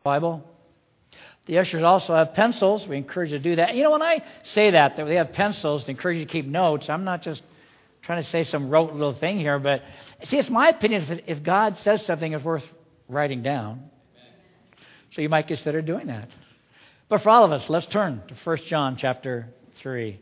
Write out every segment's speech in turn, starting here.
Bible. The ushers also have pencils. We encourage you to do that. You know, when I say that they have pencils to encourage you to keep notes, I'm not just trying to say some rote little thing here, but see, it's my opinion if God says something is worth writing down. So you might consider doing that. But for all of us, let's turn to 1 John chapter 3.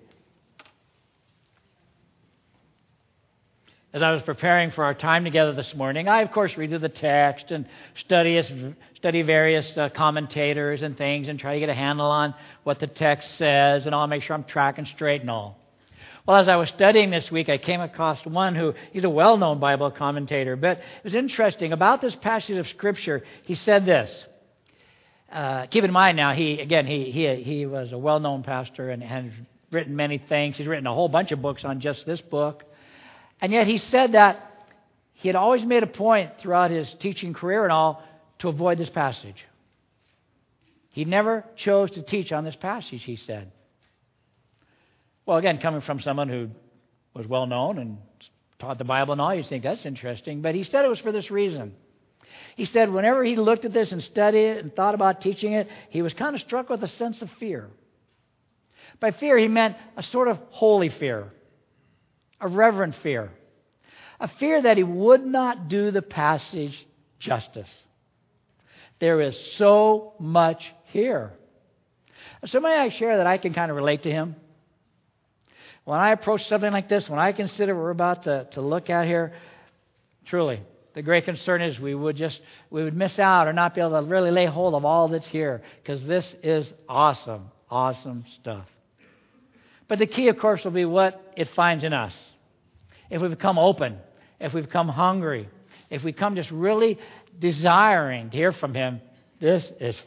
As I was preparing for our time together this morning, I, of course, read through the text and study various commentators and things and try to get a handle on what the text says and I'll make sure I'm tracking straight and all. Well, as I was studying this week, I came across one he's a well-known Bible commentator, but it was interesting. About this passage of Scripture, he said this. Keep in mind now, he was a well-known pastor and has written many things. He's written a whole bunch of books on just this book. And yet he said that he had always made a point throughout his teaching career and all to avoid this passage. He never chose to teach on this passage, he said. Well, again, coming from someone who was well known and taught the Bible and all, you'd think that's interesting. But he said it was for this reason. He said whenever he looked at this and studied it and thought about teaching it, he was kind of struck with a sense of fear. By fear, he meant a sort of holy fear. A reverent fear. A fear that he would not do the passage justice. There is so much here. So may I share that I can kind of relate to him? When I approach something like this, when I consider what we're about to look at here, truly, the great concern is we would miss out or not be able to really lay hold of all that's here, because this is awesome, awesome stuff. But the key, of course, will be what it finds in us. If we become open, if we become hungry, if we come just really desiring to hear from Him, this is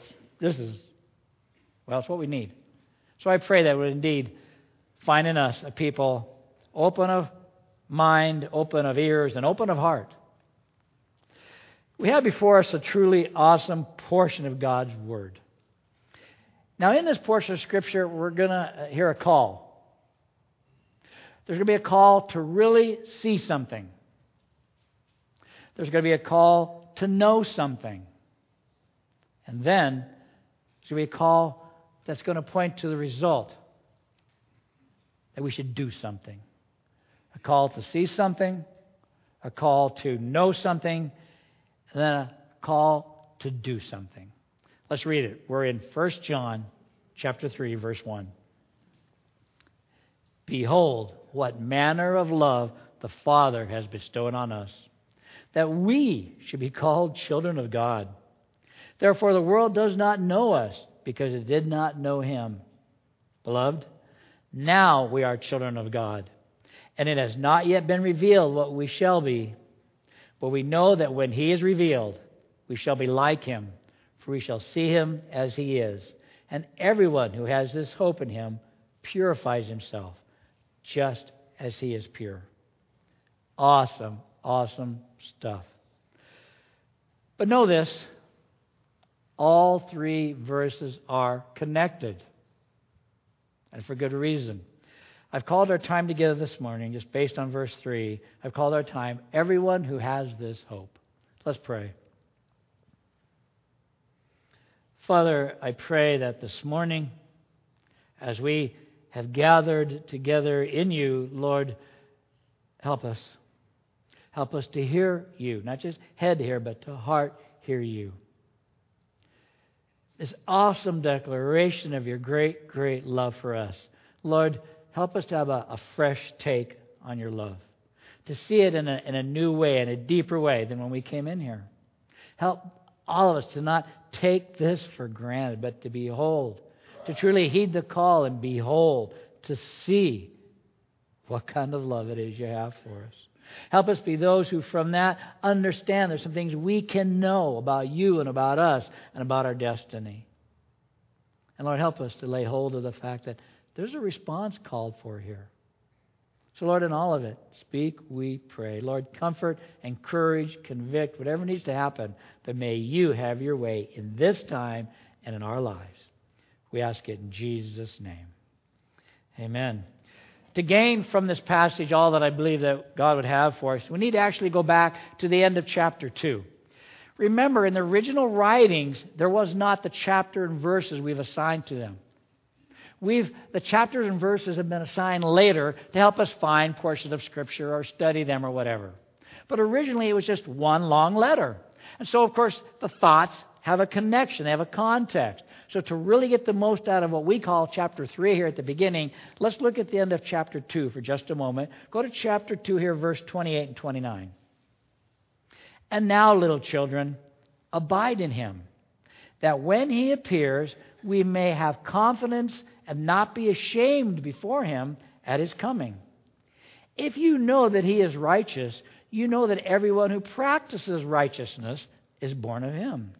it's what we need. So I pray that we would indeed find in us a people open of mind, open of ears, and open of heart. We have before us a truly awesome portion of God's Word. Now, in this portion of Scripture, we're going to hear a call. There's going to be a call to really see something. There's going to be a call to know something. And then there's going to be a call that's going to point to the result. That we should do something. A call to see something, a call to know something, and then a call to do something. Let's read it. We're in 1 John chapter 3, verse 1. Behold, what manner of love the Father has bestowed on us, that we should be called children of God. Therefore the world does not know us, because it did not know Him. Beloved, now we are children of God, and it has not yet been revealed what we shall be. But we know that when He is revealed, we shall be like Him, for we shall see Him as He is. And everyone who has this hope in Him purifies himself, just as He is pure. Awesome, awesome stuff. But know this, all three verses are connected. And for good reason. I've called our time together this morning, just based on verse 3, I've called our time, everyone who has this hope. Let's pray. Father, I pray that this morning, as we have gathered together in You, Lord, help us. Help us to hear You, not just head hear, but to heart hear You. This awesome declaration of Your great, great love for us. Lord, help us to have a fresh take on Your love. To see it in a new way, in a deeper way than when we came in here. Help all of us to not take this for granted, but to behold, to truly heed the call and behold, to see what kind of love it is You have for us. Help us be those who from that understand there's some things we can know about You and about us and about our destiny. And Lord, help us to lay hold of the fact that there's a response called for here. So Lord, in all of it, speak, we pray. Lord, comfort, encourage, convict, whatever needs to happen. But may You have Your way in this time and in our lives. We ask it in Jesus' name. Amen. To gain from this passage all that I believe that God would have for us, we need to actually go back to the end of chapter 2. Remember, in the original writings, there was not the chapter and verses we've assigned to them. The chapters and verses have been assigned later to help us find portions of Scripture or study them or whatever. But originally, it was just one long letter. And so, of course, the thoughts have a connection. They have a context. So to really get the most out of what we call chapter 3 here at the beginning, let's look at the end of chapter 2 for just a moment. Go to chapter 2 here, verse 28 and 29. And now, little children, abide in Him, that when He appears, we may have confidence and not be ashamed before Him at His coming. If you know that He is righteous, you know that everyone who practices righteousness is born of Him.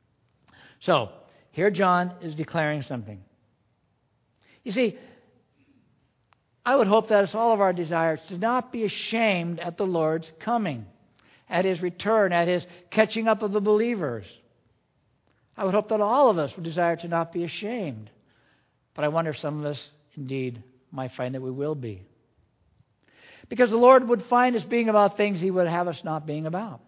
So, here John is declaring something. You see, I would hope that it's all of our desires to not be ashamed at the Lord's coming, at His return, at His catching up of the believers. I would hope that all of us would desire to not be ashamed. But I wonder if some of us indeed might find that we will be. Because the Lord would find us being about things He would have us not being about.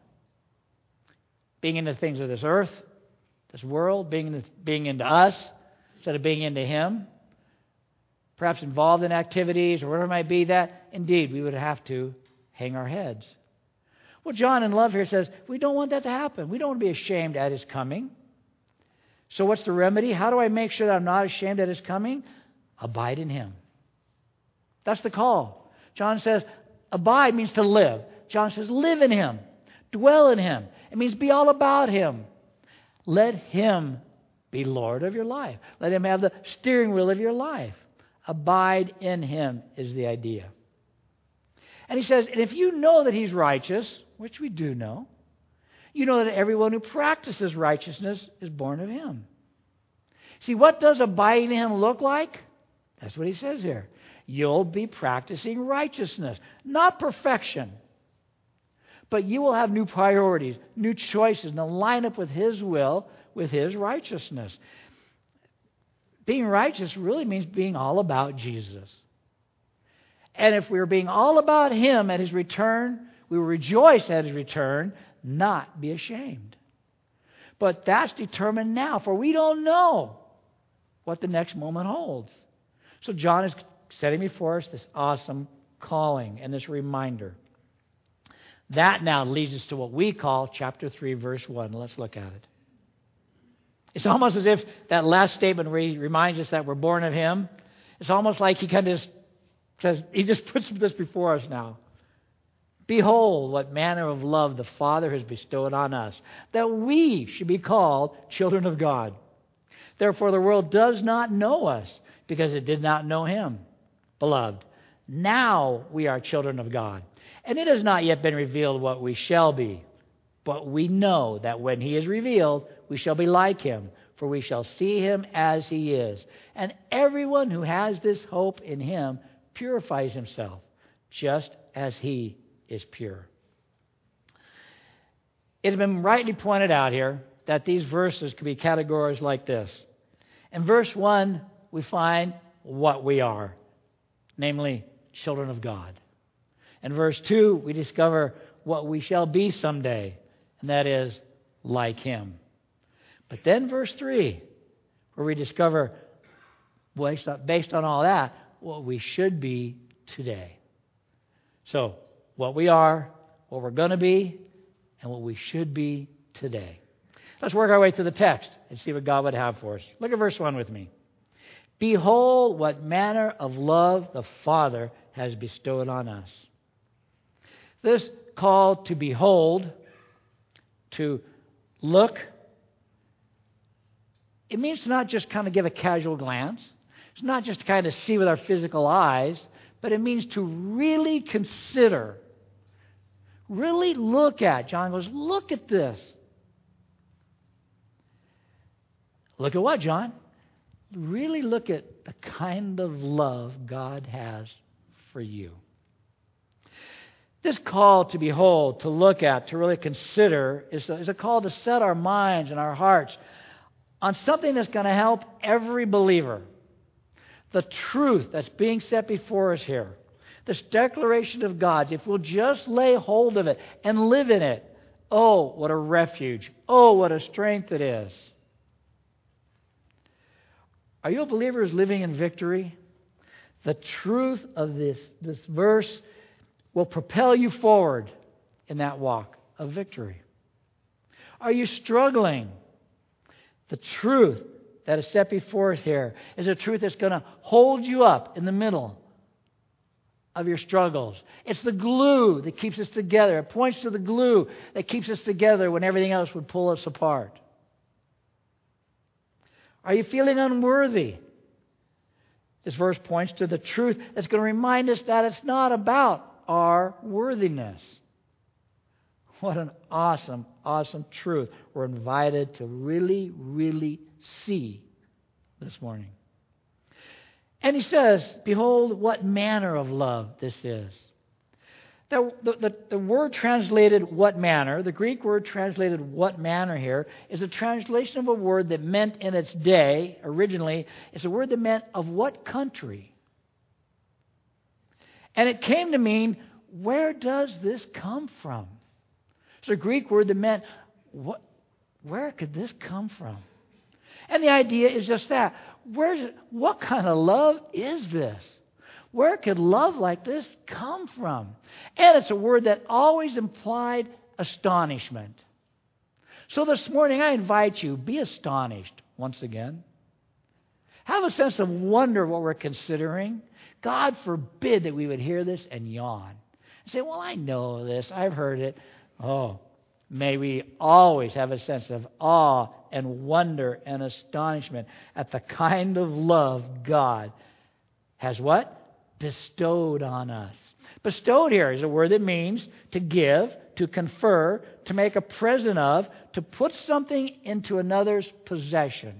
Being into things of this earth, this world, being into us instead of being into Him. Perhaps involved in activities or whatever it might be, that indeed we would have to hang our heads. Well, John in love here says, we don't want that to happen. We don't want to be ashamed at His coming. So what's the remedy? How do I make sure that I'm not ashamed at His coming? Abide in Him. That's the call. John says, abide means to live. John says, live in Him. Dwell in Him. It means be all about Him. Let Him be Lord of your life. Let Him have the steering wheel of your life. Abide in Him is the idea. And he says, and if you know that He's righteous, which we do know, you know that everyone who practices righteousness is born of Him. See, what does abiding in Him look like? That's what he says here. You'll be practicing righteousness, not perfection. But you will have new priorities, new choices, and they'll line up with His will, with His righteousness. Being righteous really means being all about Jesus. And if we're being all about Him at His return, we will rejoice at His return, not be ashamed. But that's determined now, for we don't know what the next moment holds. So John is setting before us this awesome calling and this reminder. That now leads us to what we call chapter 3, verse 1. Let's look at it. It's almost as if that last statement reminds us that we're born of Him. It's almost like He kind of says, He just puts this before us now. Behold, what manner of love the Father has bestowed on us, that we should be called children of God. Therefore, the world does not know us, because it did not know Him. Beloved, now we are children of God, and it has not yet been revealed what we shall be. But we know that when He is revealed, we shall be like Him, for we shall see Him as He is. And everyone who has this hope in Him purifies himself, just as He is pure. It has been rightly pointed out here that these verses can be categorized like this. In verse 1, we find what we are, namely children of God. In verse 2, we discover what we shall be someday, and that is like Him. But then verse 3, where we discover, based on all that, what we should be today. So, what we are, what we're going to be, and what we should be today. Let's work our way through the text and see what God would have for us. Look at verse 1 with me. Behold, what manner of love the Father has bestowed on us. This call to behold, to look, it means to not just kind of give a casual glance. It's not just to kind of see with our physical eyes, but it means to really consider, really look at. John goes, look at this. Look at what, John? Really look at the kind of love God has for you. This call to behold, to look at, to really consider is a call to set our minds and our hearts on something that's going to help every believer. The truth that's being set before us here, this declaration of God's, if we'll just lay hold of it and live in it, Oh, what a refuge. Oh, what a strength it is. Are you a believer who's living in victory? The truth of this verse will propel you forward in that walk of victory. Are you struggling? The truth that is set before us here is a truth that's going to hold you up in the middle of your struggles. It's the glue that keeps us together. It points to the glue that keeps us together when everything else would pull us apart. Are you feeling unworthy? This verse points to the truth that's going to remind us that it's not about our worthiness. What an awesome, awesome truth we're invited to really, really see this morning. And he says, behold, what manner of love this is. The word translated what manner, the Greek word translated what manner here, is a translation of a word that meant in its day, originally, it's a word that meant of what country. And it came to mean, where does this come from? It's a Greek word that meant, where could this come from? And the idea is just that. What kind of love is this? Where could love like this come from? And it's a word that always implied astonishment. So this morning I invite you, be astonished once again. Have a sense of wonder what we're considering. God forbid that we would hear this and yawn. And say, well, I know this. I've heard it. Oh, may we always have a sense of awe and wonder and astonishment at the kind of love God has what? Bestowed on us. Bestowed here is a word that means to give, to confer, to make a present of, to put something into another's possession.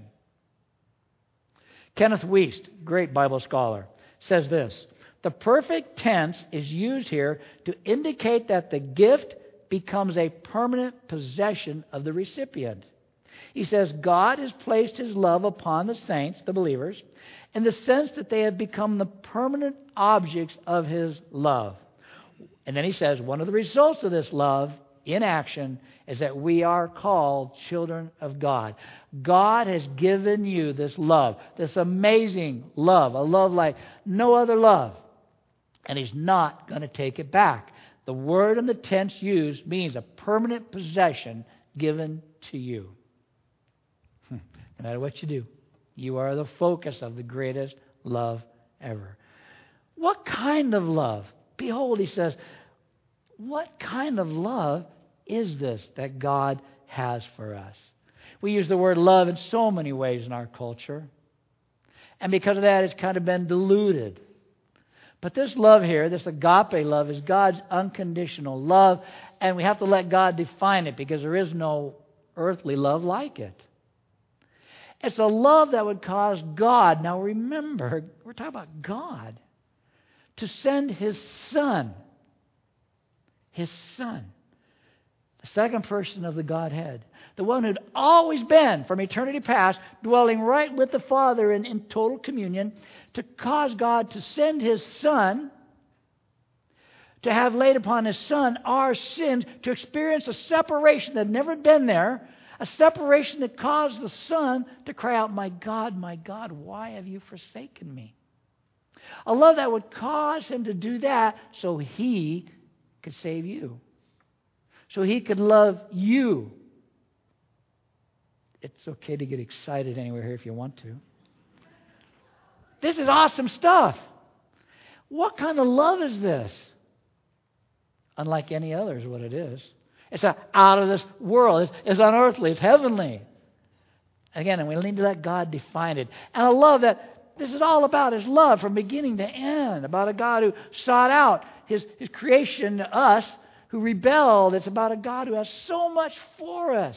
Kenneth Wuest, great Bible scholar, says this: the perfect tense is used here to indicate that the gift becomes a permanent possession of the recipient. He says God has placed His love upon the saints, the believers, in the sense that they have become the permanent objects of His love. And then he says one of the results of this love in action is that we are called children of God. God has given you this love, this amazing love, a love like no other love. And He's not going to take it back. The word and the tense used means a permanent possession given to you. No matter what you do, you are the focus of the greatest love ever. What kind of love? Behold, he says, what kind of love is this that God has for us? We use the word love in so many ways in our culture. And because of that, it's kind of been diluted. But this love here, this agape love, is God's unconditional love. And we have to let God define it because there is no earthly love like it. It's a love that would cause God, now remember, we're talking about God, to send His Son. His Son. The second person of the Godhead. The one who'd always been, from eternity past, dwelling right with the Father in total communion, to cause God to send His Son, to have laid upon His Son our sins, to experience a separation that had never been there, a separation that caused the Son to cry out, my God, why have you forsaken me? A love that would cause Him to do that so He could save you. So He could love you. It's okay to get excited anywhere here if you want to. This is awesome stuff. What kind of love is this? Unlike any other is what it is. It's out of this world. It's unearthly. It's heavenly. Again, and we need to let God define it. And I love that this is all about His love from beginning to end. About a God who sought out His creation, us, who rebelled. It's about a God who has so much for us.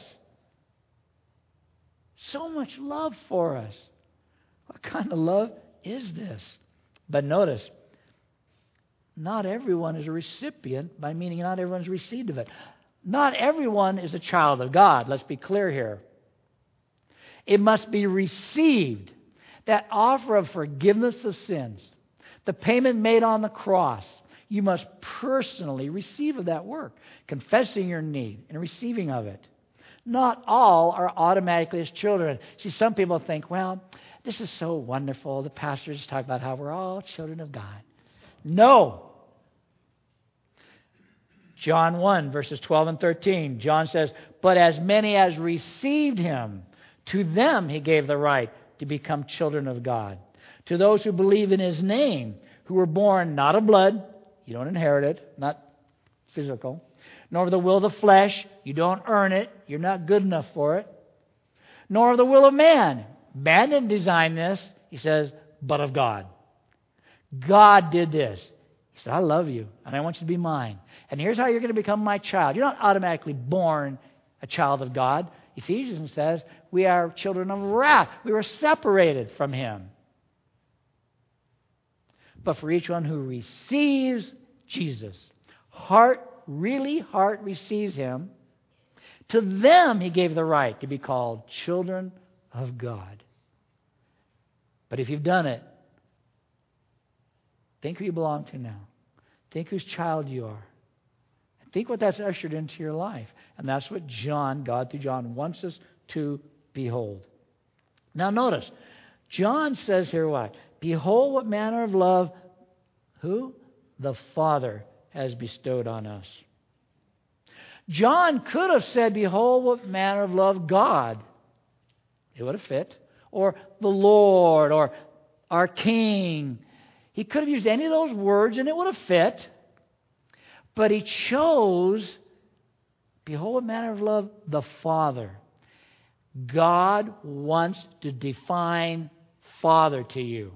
So much love for us. What kind of love is this? But notice, not everyone is a recipient, by meaning not everyone's received of it. Not everyone is a child of God. Let's be clear here. It must be received. That offer of forgiveness of sins, the payment made on the cross, You must personally receive of that work, confessing your need and receiving of it. Not all are automatically His children. See, some people think, well, this is so wonderful. The pastor just talked about how we're all children of God. No. John 1, verses 12 and 13. John says, but as many as received Him, to them He gave the right to become children of God. To those who believe in His name, who were born not of blood, you don't inherit it, not physical, nor of the will of the flesh, you don't earn it, you're not good enough for it, nor of the will of man. Man didn't design this, he says, but of God. God did this. He said, I love you, and I want you to be mine. And here's how you're going to become my child. You're not automatically born a child of God. Ephesians says we are children of wrath. We were separated from Him. But for each one who receives Jesus, heart receives Him, to them He gave the right to be called children of God. But if you've done it, think who you belong to now. Think whose child you are. Think what that's ushered into your life. And that's what God through John wants us to behold. Now notice, John says here what? Behold what manner of love, who? The Father has bestowed on us. John could have said, behold what manner of love God. It would have fit. Or the Lord, or our King. He could have used any of those words and it would have fit. But he chose, behold what manner of love, the Father. God wants to define Father to you.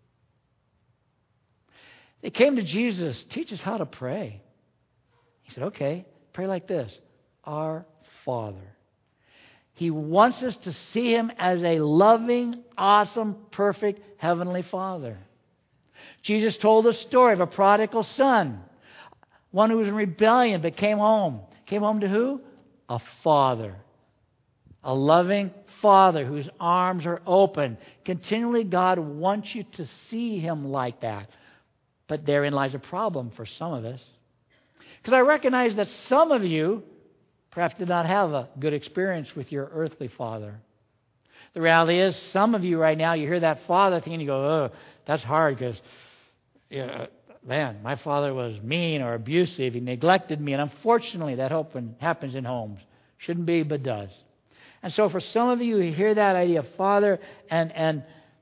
They came to Jesus, teach us how to pray. He said, okay, pray like this. Our Father. He wants us to see Him as a loving, awesome, perfect Heavenly Father. Jesus told the story of a prodigal son. One who was in rebellion but came home. Came home to who? A father. A loving Father whose arms are open. Continually God wants you to see Him like that. But therein lies a problem for some of us. Because I recognize that some of you perhaps did not have a good experience with your earthly father. The reality is, some of you right now, you hear that father thing and you go, oh, that's hard because, man, my father was mean or abusive. He neglected me. And unfortunately, that often happens in homes. Shouldn't be, but does. And so for some of you who hear that idea of father and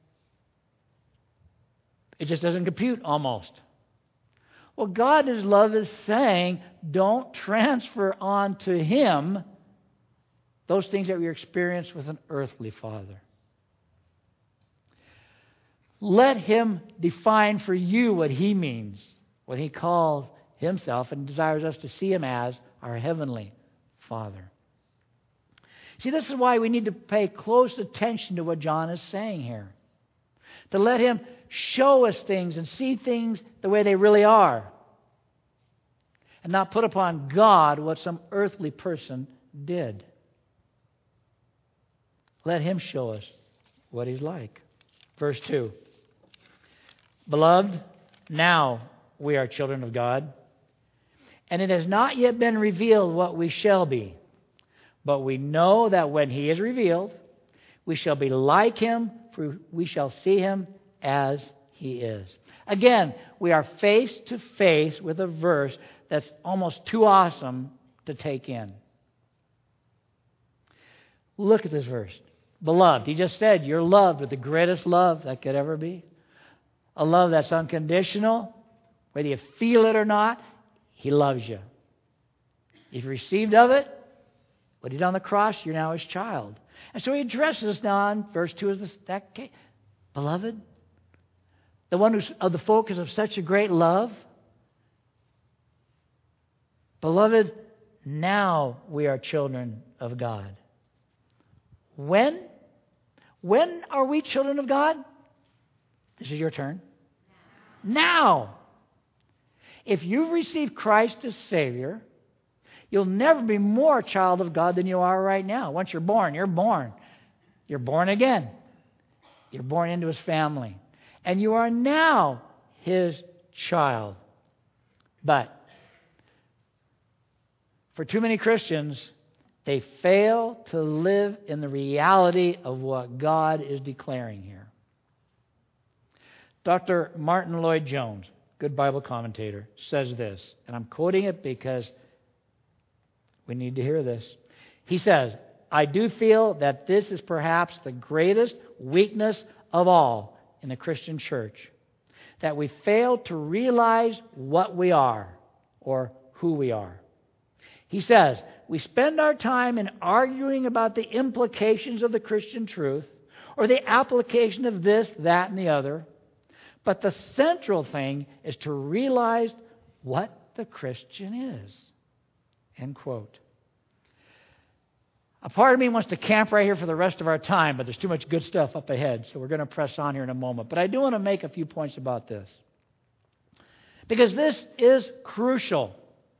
it just doesn't compute almost. Well, God in His love is saying, don't transfer on to Him those things that we experience with an earthly father. Let Him define for you what He means, what He calls Himself and desires us to see Him as our heavenly Father. See, this is why we need to pay close attention to what John is saying here. To let Him show us things and see things the way they really are. And not put upon God what some earthly person did. Let Him show us what He's like. Verse 2. Beloved, now we are children of God, and it has not yet been revealed what we shall be. But we know that when He is revealed, we shall be like Him, for we shall see Him as He is. Again, we are face to face with a verse that's almost too awesome to take in. Look at this verse. Beloved, He just said you're loved with the greatest love that could ever be. A love that's unconditional. Whether you feel it or not, He loves you. If you received of it, what He did on the cross, you're now His child. And so He addresses us now in verse 2 as that case. Beloved, the one who's of the focus of such a great love. Beloved, now we are children of God. When? When are we children of God? This is your turn. Now. If you've received Christ as Savior, you'll never be more a child of God than you are right now. Once you're born, you're born. You're born again. You're born into His family. And you are now His child. But for too many Christians, they fail to live in the reality of what God is declaring here. Dr. Martin Lloyd-Jones, good Bible commentator, says this, and I'm quoting it because we need to hear this. He says, I do feel that this is perhaps the greatest weakness of all in the Christian church, that we fail to realize what we are or who we are. He says, we spend our time in arguing about the implications of the Christian truth or the application of this, that, and the other. But the central thing is to realize what the Christian is. End quote. A part of me wants to camp right here for the rest of our time, but there's too much good stuff up ahead, so we're going to press on here in a moment. But I do want to make a few points about this, because this is crucial.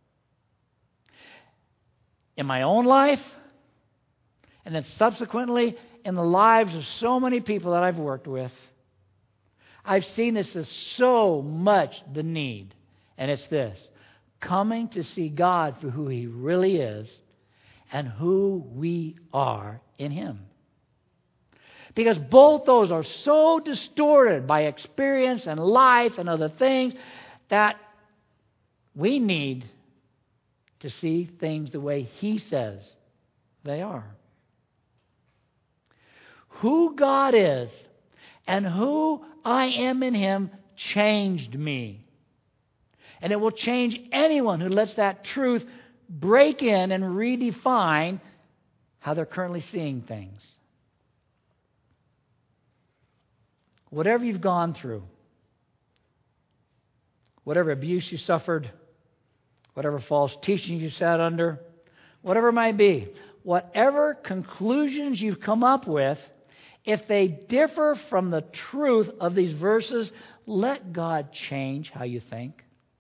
In my own life, and then subsequently in the lives of so many people that I've worked with, I've seen this as so much the need. And it's this: coming to see God for who He really is and who we are in Him. Because both those are so distorted by experience and life and other things that we need to see things the way He says they are. Who God is and who I am in Him changed me. And it will change anyone who lets that truth break in and redefine how they're currently seeing things. Whatever you've gone through, whatever abuse you suffered, whatever false teaching you sat under, whatever it might be, whatever conclusions you've come up with, if they differ from the truth of these verses, let God change how you think.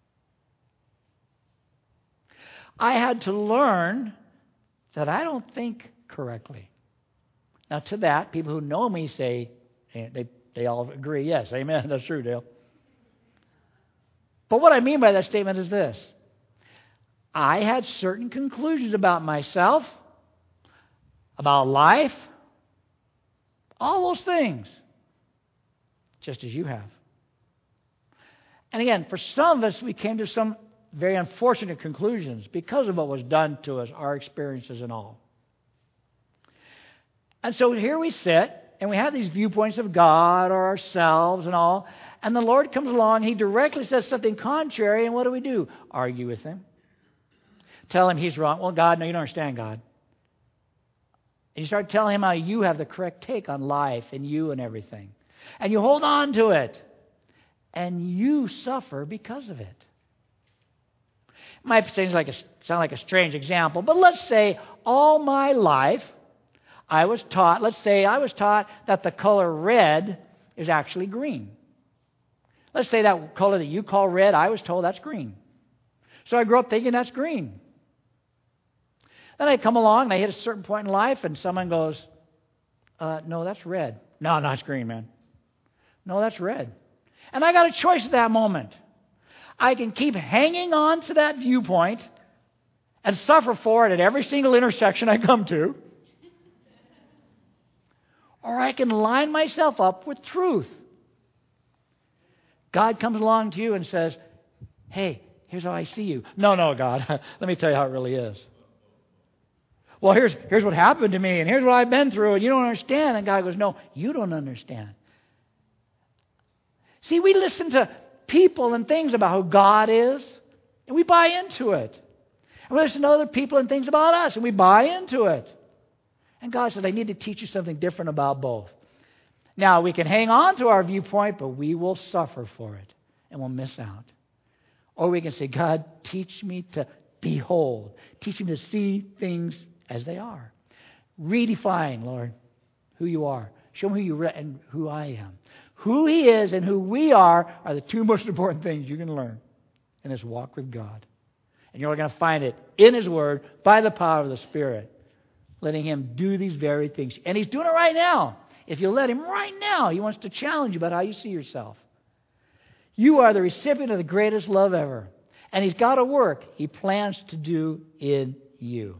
I had to learn that I don't think correctly. Now, to that, people who know me say, they all agree, yes, amen, that's true, Dale. But what I mean by that statement is this: I had certain conclusions about myself, about life, all those things, just as you have. And again, for some of us, we came to some very unfortunate conclusions because of what was done to us, our experiences and all. And so here we sit, and we have these viewpoints of God or ourselves and all, and the Lord comes along, He directly says something contrary, and what do? Argue with Him. Tell Him He's wrong. Well, God, no, you don't understand God. And you start telling Him how you have the correct take on life and you and everything. And you hold on to it. And you suffer because of it. It might sound like a strange example, but let's say all my life I was taught that the color red is actually green. Let's say that color that you call red, I was told that's green. So I grew up thinking that's green. Then I come along and I hit a certain point in life and someone goes, no, that's red. No, it's green, man. No, that's red. And I got a choice at that moment. I can keep hanging on to that viewpoint and suffer for it at every single intersection I come to. Or I can line myself up with truth. God comes along to you and says, hey, here's how I see you. No, God, let me tell you how it really is. Well, here's what happened to me, and here's what I've been through, and you don't understand. And God goes, no, you don't understand. See, we listen to people and things about who God is, and we buy into it. And we listen to other people and things about us, and we buy into it. And God said, I need to teach you something different about both. Now, we can hang on to our viewpoint, but we will suffer for it, and we'll miss out. Or we can say, God, teach me to behold. Teach me to see things as they are. Redefine, Lord, who you are. Show me who you are and who I am. Who He is and who we are the two most important things you can learn in this walk with God. And you're going to find it in His Word by the power of the Spirit, letting Him do these very things. And He's doing it right now. If you let Him right now, He wants to challenge you about how you see yourself. You are the recipient of the greatest love ever. And He's got a work He plans to do in you.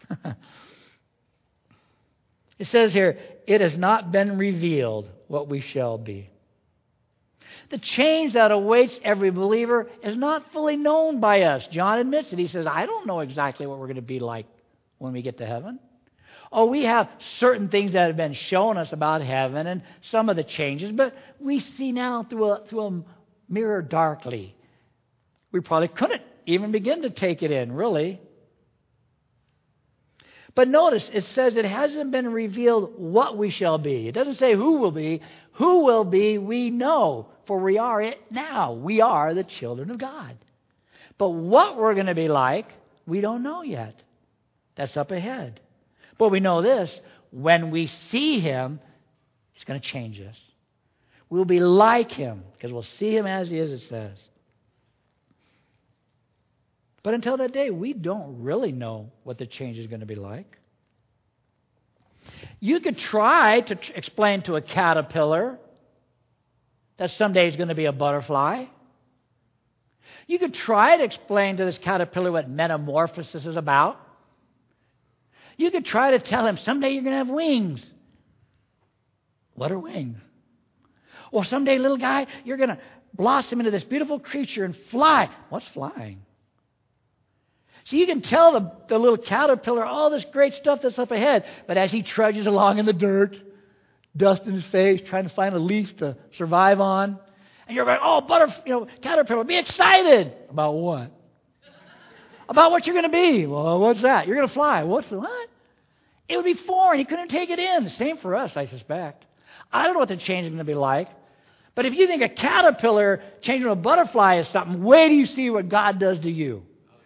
It says here, it has not been revealed what we shall be. The change that awaits every believer is not fully known by us. John admits it. He says, I don't know exactly what we're going to be like when we get to heaven. Oh, we have certain things that have been shown us about heaven and some of the changes, but we see now through a mirror darkly. We probably couldn't even begin to take it in, really. But notice, it says it hasn't been revealed what we shall be. It doesn't say who will be. Who will be, we know, for we are it now. We are the children of God. But what we're going to be like, we don't know yet. That's up ahead. But we know this, when we see Him, He's going to change us. We'll be like Him, because we'll see Him as He is, it says. But until that day, we don't really know what the change is going to be like. You could try to explain to a caterpillar that someday is going to be a butterfly. You could try to explain to this caterpillar what metamorphosis is about. You could try to tell him someday you're going to have wings. What are wings? Or someday, little guy, you're going to blossom into this beautiful creature and fly. What's flying? So you can tell the little caterpillar all this great stuff that's up ahead, but as he trudges along in the dirt, dust in his face, trying to find a leaf to survive on, and you're like, oh, caterpillar, be excited. About what? About what you're going to be. Well, what's that? You're going to fly. What? It would be foreign. He couldn't take it in. The same for us, I suspect. I don't know what the change is going to be like. But if you think a caterpillar changing to a butterfly is something, wait till you see what God does to you.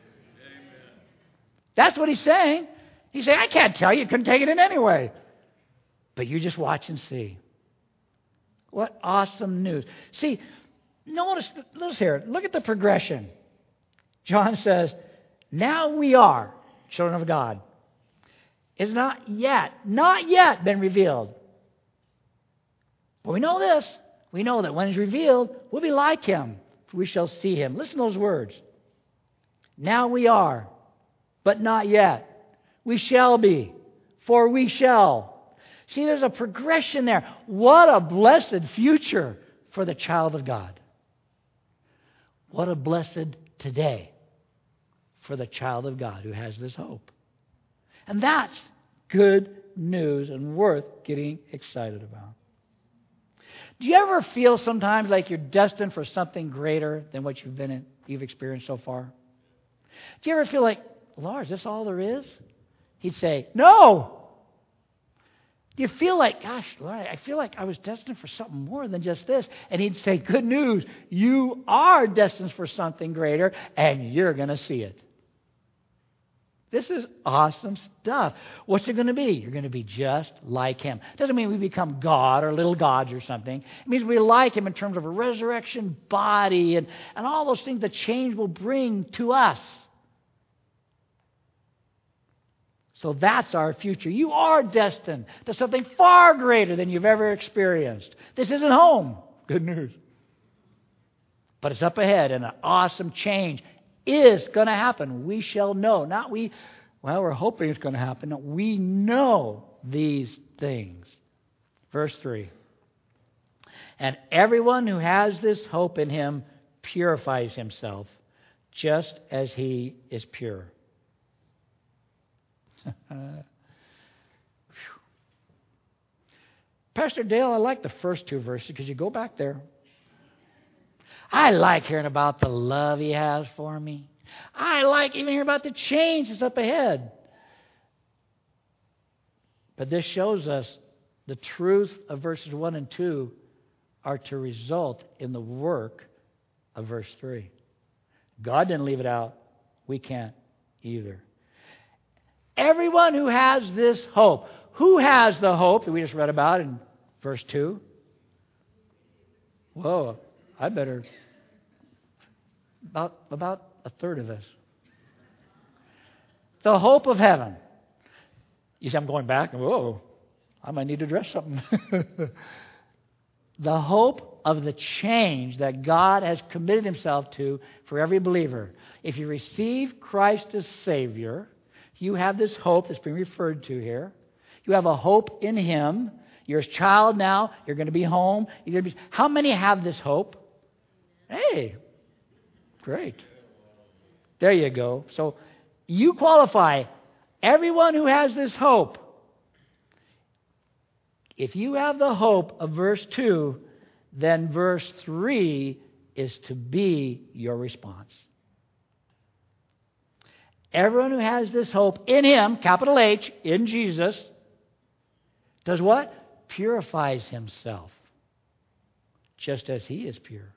That's what He's saying. He's saying, I can't tell you. You couldn't take it in anyway. But you just watch and see. What awesome news. See, notice here. Look at the progression. John says, now we are children of God. It's not yet been revealed. But we know this. We know that when He's revealed, we'll be like Him. For we shall see Him. Listen to those words. Now we are, but not yet. We shall be, for we shall. See, there's a progression there. What a blessed future for the child of God. What a blessed today for the child of God who has this hope. And that's good news and worth getting excited about. Do you ever feel sometimes like you're destined for something greater than what you've experienced so far? Do you ever feel like, Lord, is this all there is? He'd say, no. Do you feel like, gosh, Lord, I feel like I was destined for something more than just this? And He'd say, good news, you are destined for something greater, and you're going to see it. This is awesome stuff. What's it going to be? You're going to be just like Him. Doesn't mean we become God or little gods or something. It means we like Him in terms of a resurrection body and all those things that change will bring to us. So that's our future. You are destined to something far greater than you've ever experienced. This isn't home. Good news. But it's up ahead, and an awesome change is going to happen. We shall know. We're hoping it's going to happen. No, we know these things. Verse 3. And everyone who has this hope in Him purifies himself, just as He is pure. Pastor Dale, I like the first two verses because you go back there. I like hearing about the love He has for me. I like even hearing about the change that's up ahead. But this shows us the truth of verses 1 and 2 are to result in the work of verse 3. God didn't leave it out. We can't either. Everyone who has this hope. Who has the hope that we just read about in verse 2? Whoa, I better... About a third of us. The hope of heaven. You see, I'm going back and whoa, I might need to address something. The hope of the change that God has committed Himself to for every believer. If you receive Christ as Savior, you have this hope that's being referred to here. You have a hope in Him. You're His child now. You're going to be home. How many have this hope? Hey, great. There you go. So you qualify. Everyone who has this hope. If you have the hope of verse 2, then verse 3 is to be your response. Everyone who has this hope in Him, capital H, in Jesus, does what? Purifies himself, just as He is pure.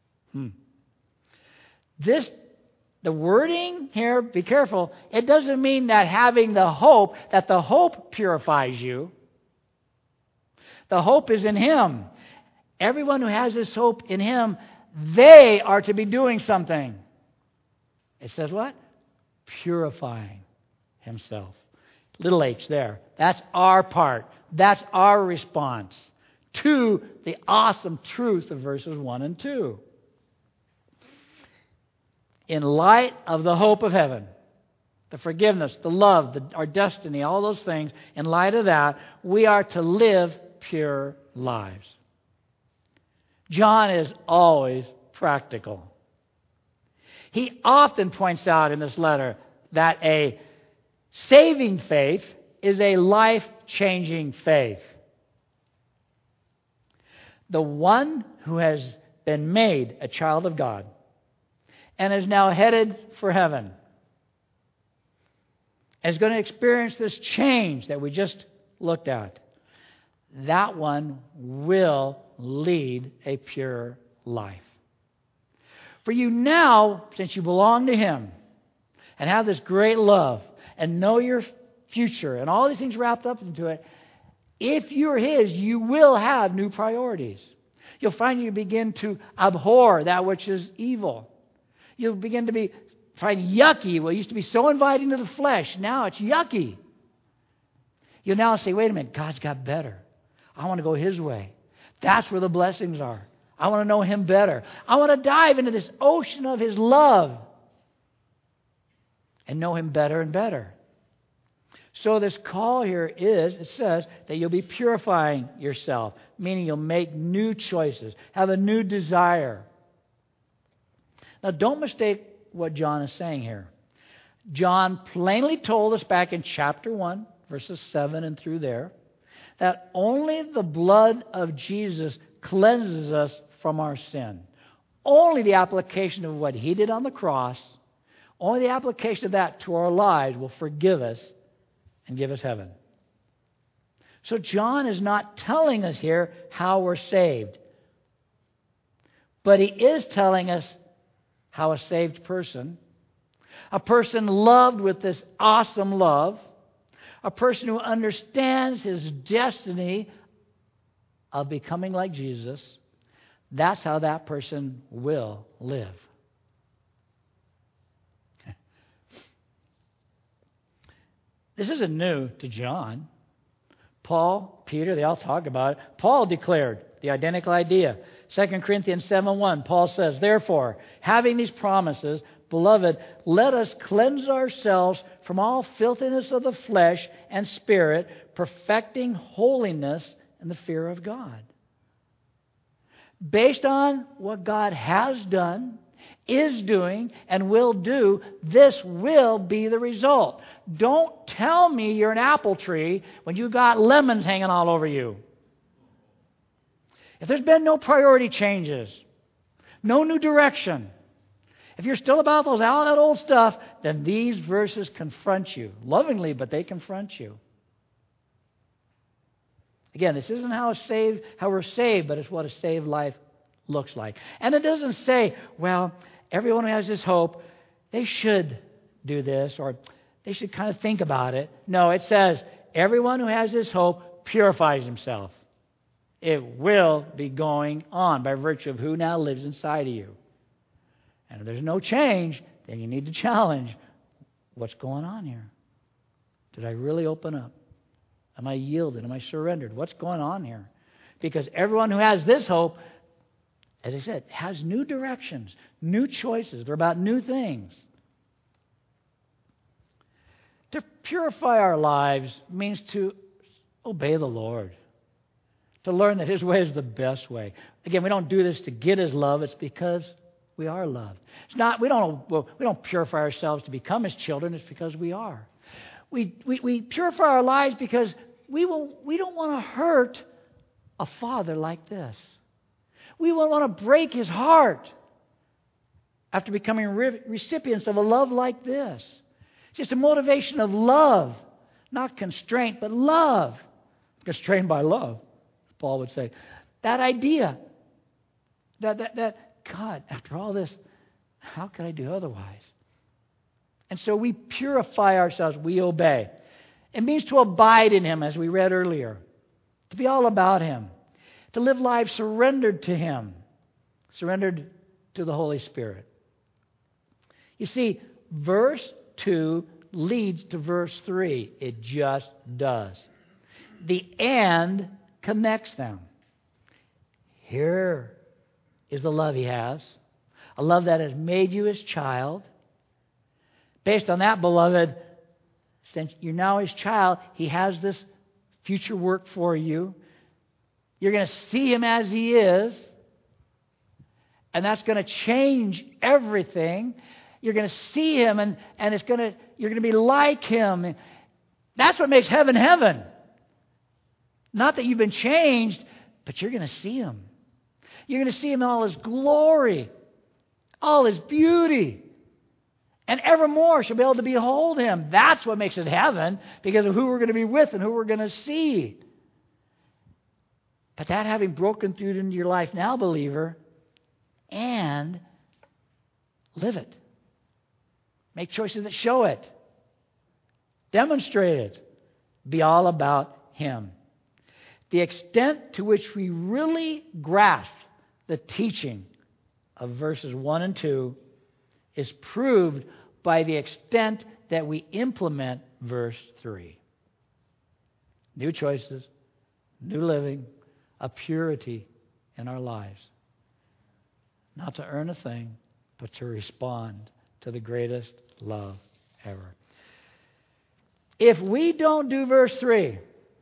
The wording here, be careful, it doesn't mean that having the hope, that the hope purifies you. The hope is in Him. Everyone who has this hope in Him, they are to be doing something. It says what? Purifying himself. Little h there. That's our part. That's our response to the awesome truth of verses 1 and 2. In light of the hope of heaven, the forgiveness, the love, our destiny, all those things, in light of that, we are to live pure lives. John is always practical. He often points out in this letter that a saving faith is a life-changing faith. The one who has been made a child of God and is now headed for heaven is going to experience this change that we just looked at. That one will lead a pure life. For you now, since you belong to Him and have this great love and know your future and all these things wrapped up into it, if you're His, you will have new priorities. You'll find you begin to abhor that which is evil. You'll begin to find yucky what used to be so inviting to the flesh. Now it's yucky. You'll now say, wait a minute, God's got better. I want to go His way. That's where the blessings are. I want to know Him better. I want to dive into this ocean of His love and know Him better and better. So this call here it says that you'll be purifying yourself, meaning you'll make new choices, have a new desire. Now don't mistake what John is saying here. John plainly told us back in chapter 1, verses 7 and through there, that only the blood of Jesus cleanses us from our sin. Only the application of what He did on the cross, only the application of that to our lives will forgive us and give us heaven. So John is not telling us here how we're saved. But he is telling us how a saved person, a person loved with this awesome love, a person who understands his destiny of becoming like Jesus, that's how that person will live. This isn't new to John. Paul, Peter, they all talk about it. Paul declared the identical idea. 2 Corinthians 7:1, Paul says, therefore, having these promises, beloved, let us cleanse ourselves from all filthiness of the flesh and spirit, perfecting holiness in the fear of God. Based on what God has done, is doing, and will do, this will be the result. Don't tell me you're an apple tree when you've got lemons hanging all over you. If there's been no priority changes, no new direction, if you're still about all that old stuff, then these verses confront you. Lovingly, but they confront you. Again, this isn't how we're saved, but it's what a saved life looks like. And it doesn't say, well, everyone who has this hope, they should do this, or they should kind of think about it. No, it says, everyone who has this hope purifies himself. It will be going on by virtue of who now lives inside of you. And if there's no change, then you need to challenge what's going on here. Did I really open up? Am I yielded? Am I surrendered? What's going on here? Because everyone who has this hope, as I said, has new directions, new choices. They're about new things. To purify our lives means to obey the Lord. To learn that His way is the best way. Again, we don't do this to get His love. It's because we are loved. It's not. We don't purify ourselves to become His children. It's because we are. We purify our lives because we don't want to hurt a Father like this. We won't want to break His heart after becoming recipients of a love like this. It's just a motivation of love, not constraint, but love. Constrained by love, Paul would say. That idea that God, after all this, how could I do otherwise? And so we purify ourselves, we obey. It means to abide in Him, as we read earlier, to be all about Him, to live lives surrendered to Him, surrendered to the Holy Spirit. You see, verse 2 leads to verse 3. It just does. The and connects them. Here is the love He has, a love that has made you His child. Based on that, beloved, since you're now His child, He has this future work for you. You're going to see Him as He is, and that's going to change everything. You're going to see Him, and you're going to be like Him. That's what makes heaven heaven. Not that you've been changed, but you're going to see Him. You're going to see Him in all His glory, all His beauty. And evermore shall be able to behold Him. That's what makes it heaven, because of who we're going to be with and who we're going to see. But that having broken through into your life now, believer, and live it. Make choices that show it. Demonstrate it. Be all about Him. The extent to which we really grasp the teaching of verses 1 and 2 is proved by the extent that we implement verse 3. New choices, new living, a purity in our lives. Not to earn a thing, but to respond to the greatest love ever. If we don't do verse 3,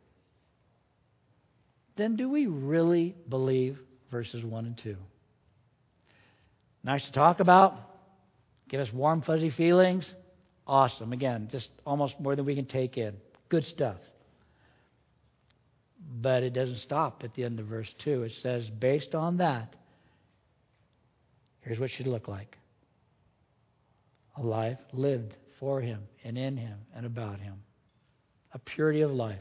then do we really believe verses 1 and 2? Nice to talk about. Give us warm, fuzzy feelings. Awesome. Again, just almost more than we can take in. Good stuff. But it doesn't stop at the end of verse 2. It says, based on that, here's what it should look like. A life lived for Him and in Him and about Him. A purity of life.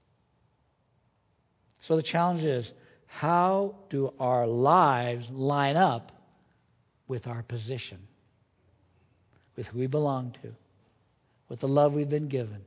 So the challenge is, how do our lives line up with our position? With who we belong to? With the love we've been given?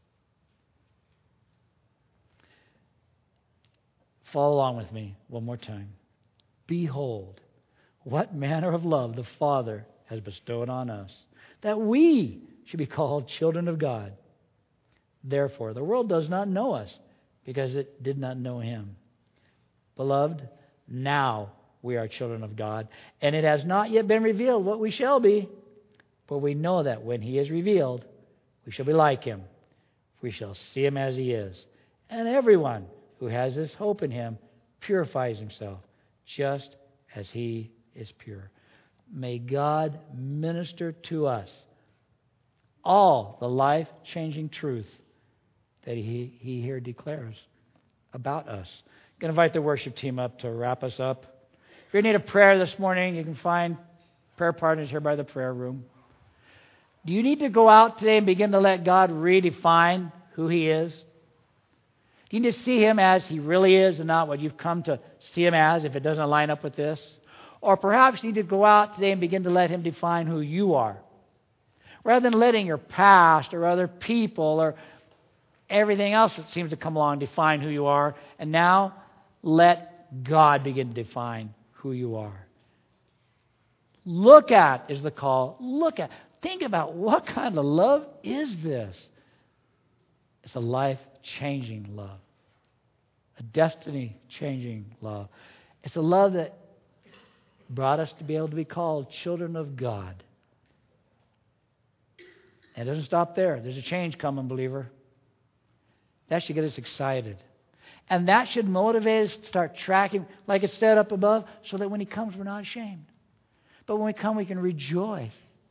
Follow along with me one more time. Behold, what manner of love the Father has bestowed on us, that we should be called children of God. Therefore, the world does not know us, because it did not know Him. Beloved, now we are children of God, and it has not yet been revealed what we shall be. But we know that when He is revealed, we shall be like Him. We shall see Him as He is. And everyone who has this hope in Him purifies himself, just as He is pure. May God minister to us all the life-changing truth that He here declares about us. I'm going to invite the worship team up to wrap us up. If you need a prayer this morning, you can find prayer partners here by the prayer room. Do you need to go out today and begin to let God redefine who He is? Do you need to see Him as He really is and not what you've come to see Him as if it doesn't line up with this? Or perhaps you need to go out today and begin to let Him define who you are. Rather than letting your past or other people or everything else that seems to come along define who you are. And now let God begin to define who you are. Look at is the call. Look at. Think about, what kind of love is this? It's a life-changing love. A destiny-changing love. It's a love that brought us to be able to be called children of God. And it doesn't stop there. There's a change coming, believer. That should get us excited. And that should motivate us to start tracking, like it's said up above, so that when He comes, we're not ashamed. But when we come, we can rejoice.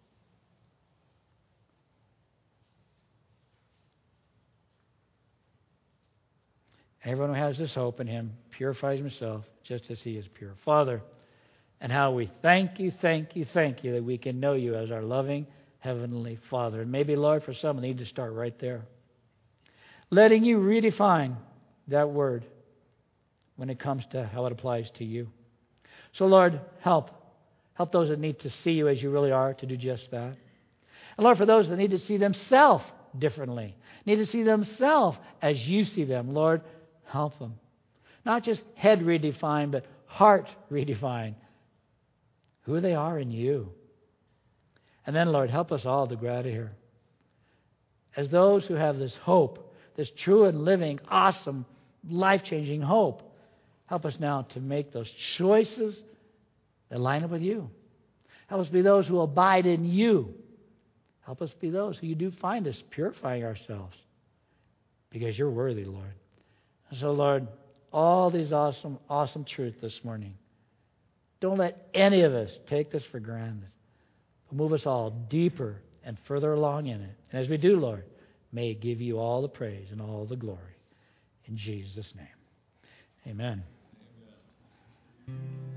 Everyone who has this hope in Him purifies himself just as He is pure. Father, and how we thank You that we can know You as our loving Heavenly Father. And maybe, Lord, for some, we need to start right there. Letting You redefine that word when it comes to how it applies to You. So, Lord, help. Help those that need to see You as You really are to do just that. And, Lord, for those that need to see themselves differently, need to see themselves as You see them, Lord, help them. Not just head redefine, but heart redefine who they are in You. And then, Lord, help us all to go out of here as those who have this hope, this true and living, awesome, life-changing hope. Help us now to make those choices that line up with You. Help us be those who abide in You. Help us be those who You do find us purifying ourselves because You're worthy, Lord. And so, Lord, all these awesome, awesome truths this morning, don't let any of us take this for granted. But move us all deeper and further along in it. And as we do, Lord, may it give You all the praise and all the glory. In Jesus' name, amen.